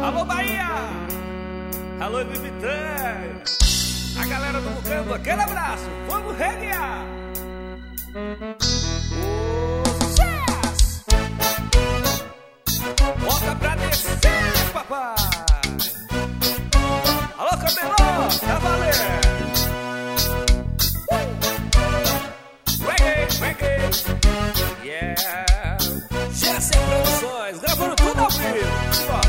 Alô Bahia, alô Ibibitanha, a galera do Mucambo, aquele abraço, vamos reguear. Sucesso! Bota pra descer, papai. Alô Cabelão, tá valendo. Reggae, yeah. GC Produções, gravando tudo ao vivo.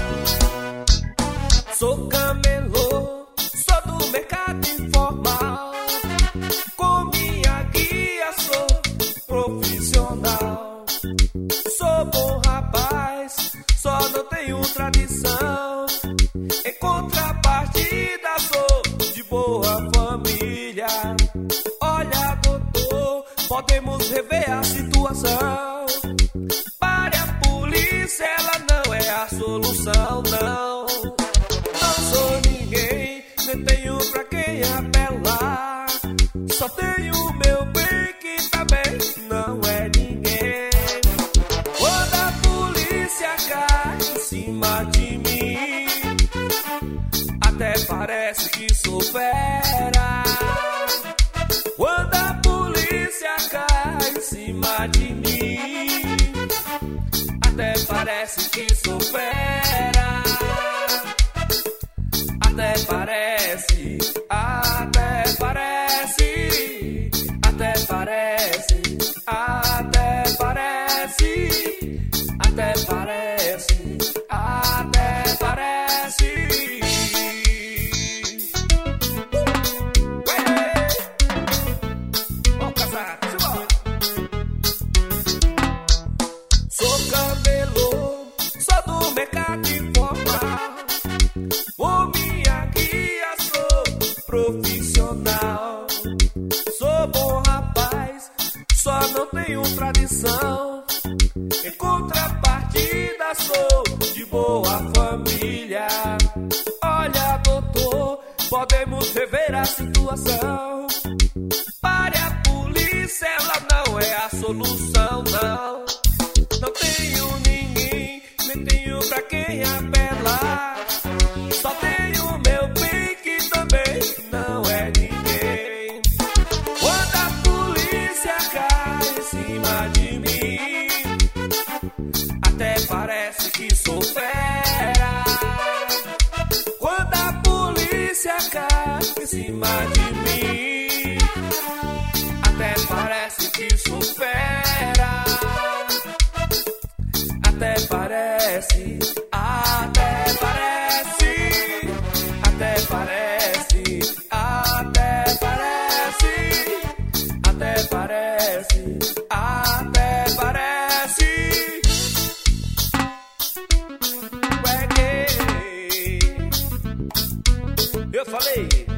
Sou camelô, sou do mercado informal. Com minha guia sou profissional. Sou bom rapaz, só não tenho tradição. Em contrapartida sou de boa família. Olha doutor, podemos rever a situação. Pare a polícia, ela não é a solução, não. Não sou ninguém, nem tenho pra quem apelar. Só tenho meu bem que também não é ninguém. Quando a polícia cai em cima de mim, até parece que sou fera. Quando a polícia cai em cima de mim, até parece que sou fera. Até parece, até parece, até parece, até parece, até parece, até parece. Vamos casar, simbora. Sou camelô, sou do mercado informal. Ô minha guia, sou profissional. Sou bom rapaz, só não tenho tradição. Em contrapartida sou de boa família. Olha doutor, podemos rever a situação. Pare a polícia, ela não é a solução, não. Não tenho ninguém, nem tenho pra quem apelar. Só tenho meu bem que também não é ninguém. Quando a polícia cai em cima de mim, até parece que sou fera. Quando a polícia cai em cima de mim, até parece que sou fera. Até parece, até parece, até parece, até parece, até parece, até parece. Reggae. Eu falei.